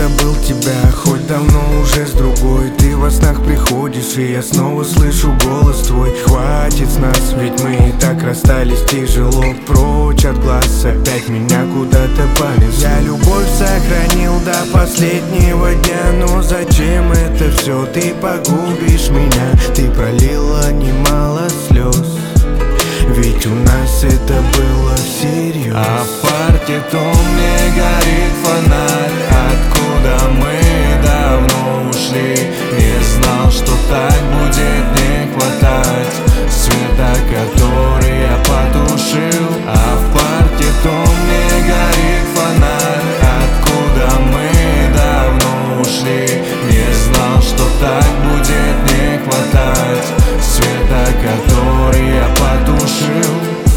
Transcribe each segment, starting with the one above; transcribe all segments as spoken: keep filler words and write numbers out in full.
забыл тебя, хоть давно уже с другой. Ты во снах приходишь, и я снова слышу голос твой. Хватит с нас, ведь мы и так расстались тяжело. Прочь от глаз, опять меня куда-то понесло. Я любовь сохранил до последнего дня, но зачем это все? Ты погубишь меня. Ты пролила немало слез, ведь у нас это было всерьез. А в парке мне горит фонарь. Откуда мы давно ушли? Не знал, что так будет не хватать света, который я потушил. А в парке мне горит фонарь. Откуда мы давно ушли? Не знал, что так будет не хватать света, который я потушил.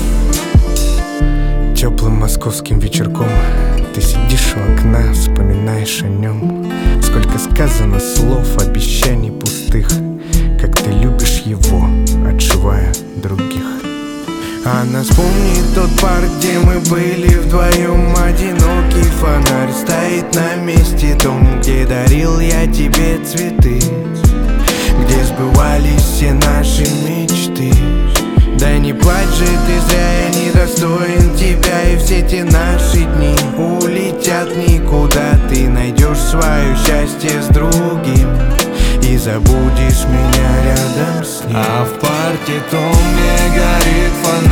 Теплым московским вечерком ты сидишь у окна, вспоминаешь о нем. Сколько сказано слов, обещаний пустых, как ты любишь его, отшивая других. А нас помнит тот парк, где мы были вдвоем. Одинокий фонарь стоит на месте том, где дарил я тебе цветы, где сбывались все наши мечты. Да не плачь же ты зря, я недостоин тебя. И все те наши дни улетят никуда. Ты найдешь свое счастье с другим и забудешь меня рядом с ним. А в парке мне горит фонарь.